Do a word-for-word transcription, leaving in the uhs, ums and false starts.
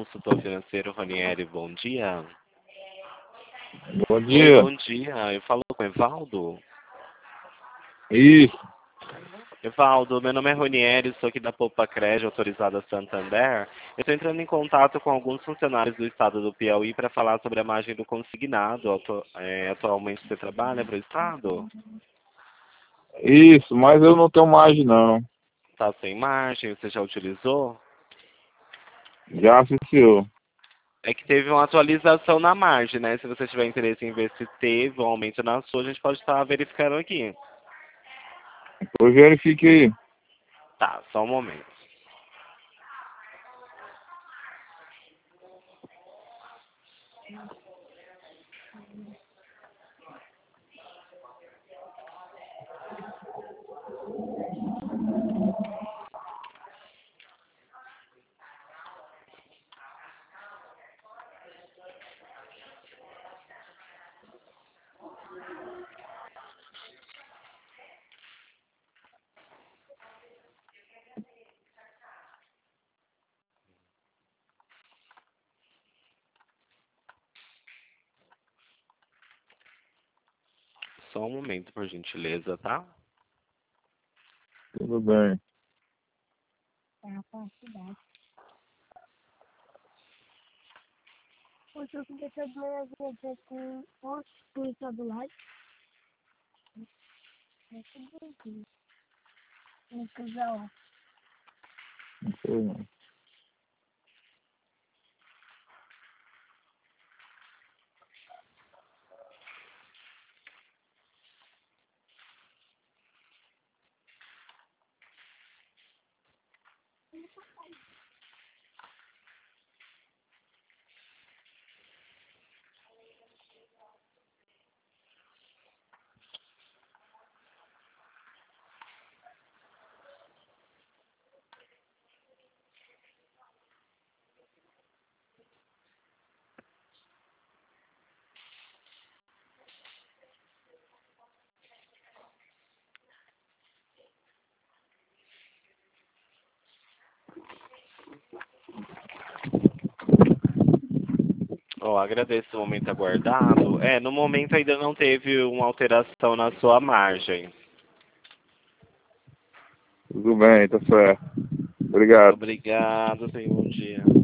consultor financeiro Ranieri, bom dia. Bom Oi, dia. bom dia. Eu falo com o Evaldo. Isso. Evaldo, meu nome é Ranieri, estou aqui da Poupa Crédito, autorizada Santander. Eu estou entrando em contato com alguns funcionários do estado do Piauí para falar sobre a margem do consignado. Atu é, atualmente você trabalha para o estado? Isso, mas eu não tenho margem não. Está sem margem? Você já utilizou? Já assistiu. É que teve uma atualização na margem, né? Se você tiver interesse em ver se teve um aumento na sua, a gente pode estar verificando aqui. Eu verifiquei. Tá, só um momento. Só um momento, por gentileza, tá? Tudo bem. É a quantidade. Hoje eu fiquei de manhã com os pintos do lado. É tudo aqui. No casal. Não sei não. Ó, agradeço o momento aguardado. É, no momento ainda não teve uma alteração na sua margem. Tudo bem, tá certo. Obrigado. Obrigado, tenha um bom dia.